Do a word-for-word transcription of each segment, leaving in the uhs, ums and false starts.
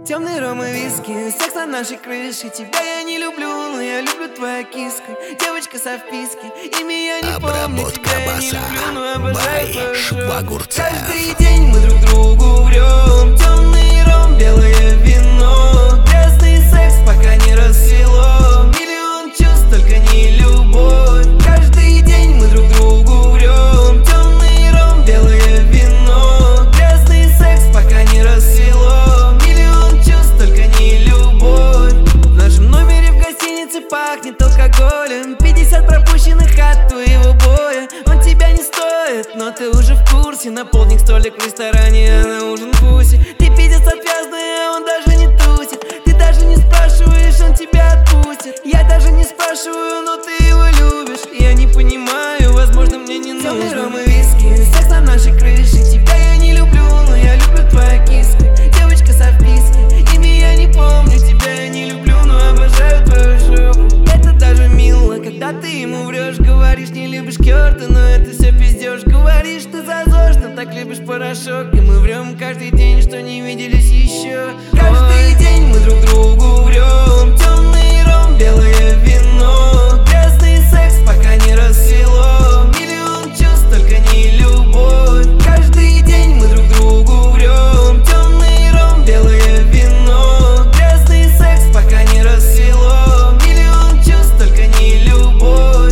Темный ром и виски, секс на нашей крыше. Тебя я не люблю, но я люблю твою киску. Девочка со вписки, имя я не помню. Тебя я не люблю, но обожаю твою жопу. Каждый день мы друг другу врем. Темный ром, белое вино. Грязный секс, пока не рассвело. Миллион чувств, только не любовь. Каждый день мы друг другу врем. Темный ром, белое вино. Грязный секс, пока не рассвело. Миллион чувств, только не любовь. В нашем номере в гостинице пахнет алкоголем. Пятьдесят пропущенных от твоего боя. Он тебя не стоит, но ты уже в курсе. Наполни столик в ресторане, а на ужин пусть. Ты пиздец отвязный, а он даже не тусит. Ты даже не спрашиваешь, он тебя отпустит. Я даже не спрашиваю, но ты его любишь. Я не понимаю, возможно, мне не нужно. Темный ром и виски, секс на нашей крыше. Тебя я не люблю, но я люблю твою киску. Девочка со вписки, имя я не помню. Тебя я не люблю, но обожаю твою жопу. Это даже мило, когда ты ему врешь. Говоришь, не любишь Кёрта, но это все пиздешь. Говоришь, ты зазорно, так любишь порошок. И мы врем каждый день, что не виделись еще. Каждый день мы друг другу врем. Темный ром, белое вино. Грязный секс, пока не рассвело. Миллион чувств, только не любовь. Каждый день мы друг другу врем. Темный ром, белое вино. Грязный секс, пока не рассвело. Миллион чувств, только не любовь.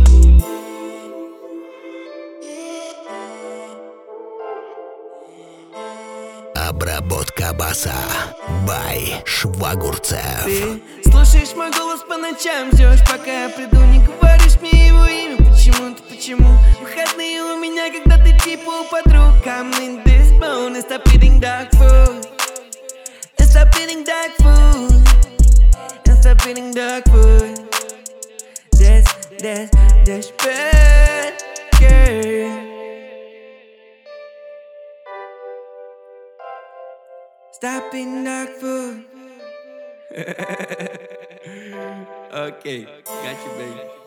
Обработка баса by Швагурцев. Ты слушаешь мой голос по ночам, ждешь, пока я приду. Не говоришь мне его имя, почему-то, почему? Выходные у меня, когда ты типа у подруг. I'm in this bone, and stop eating dog food. And stop eating dog food. And stop eating dog food. That's, that's, that's bad, girl. Stop eating dog food. Okay, got you, baby.